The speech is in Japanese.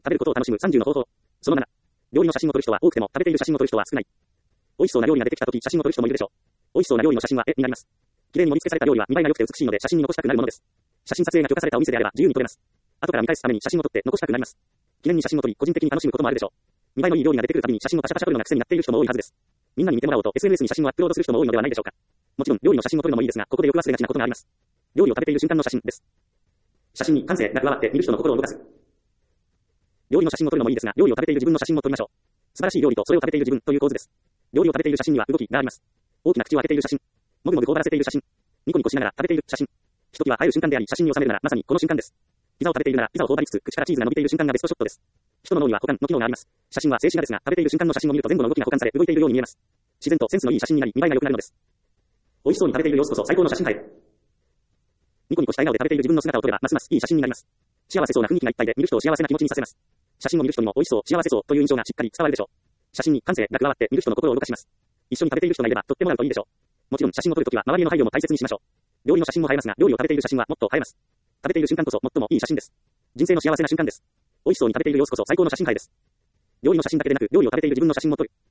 食べることを楽しむ30の方法。その7。料理の写真を撮る人は多くても食べている写真を撮る人は少ない。美味しそうな料理が出てきたとき写真を撮る人もいるでしょう。美味しそうな料理の写真は絵になります。綺麗に盛り付けされた料理は見栄えが良くて美しいので写真に残したくなるものです。写真撮影が許可されたお店であれば自由に撮れます。後から見返すために写真を撮って残したくなります。記念に写真を撮り個人的に楽しむこともあるでしょう。見栄えのいい料理が出てくるたびに写真をパシャパシャ撮るのが癖になっている人も多いはずです。みんなに見てもらおうと SNS に写真をアップロードする人も多いのではないでしょうか。もちろん料理の写真を撮るのもいいですが、ここでよく忘れがちなことがあります。料理を食べている瞬間の写真です。写真に感性が加わって見る人の心を動かす。料理の写真を撮るのもいいですが、料理を食べている自分の写真も撮りましょう。素晴らしい料理とそれを食べている自分という構図です。料理を食べている写真には動きがあります。大きな口を開けている写真。もぐもぐ頬張らせている写真。ニコニコしながら食べている写真。ひときわ映える瞬間であり、写真に収めるならまさにこの瞬間です。ピザを食べているならピザを頬張りつつ口からチーズが伸びている瞬間がベストショットです。人の脳には補完の機能があります。写真は静止画ですが、食べている瞬間の写真を見ると前後の動きが補完され動いているように見えます。自然とセンスのいい写真になり見栄えが良くなるのです。美味しそうに食べている様子こそ最高の写真映え。ニコニコした笑顔で食べている自分の姿を撮ればますますいい写真になります。幸せそうな雰囲気がいっぱいで見る人を幸せな気持ちにさせます。写真を見る人にも美味しそう、幸せそうという印象がしっかり伝わるでしょう。写真に感性が加わって見る人の心を動かします。一緒に食べている人がいれば撮ってもらうといいでしょう。もちろん写真を撮るときは周りへの配慮も大切にしましょう。料理の写真も映えますが、料理を食べている写真はもっと映えます。食べている瞬間こそ最もいい写真です。人生の幸せな瞬間です。美味しそうに食べている様子こそ最高の写真映えです。料理の写真だけでなく、料理を食べている自分の写真も撮る。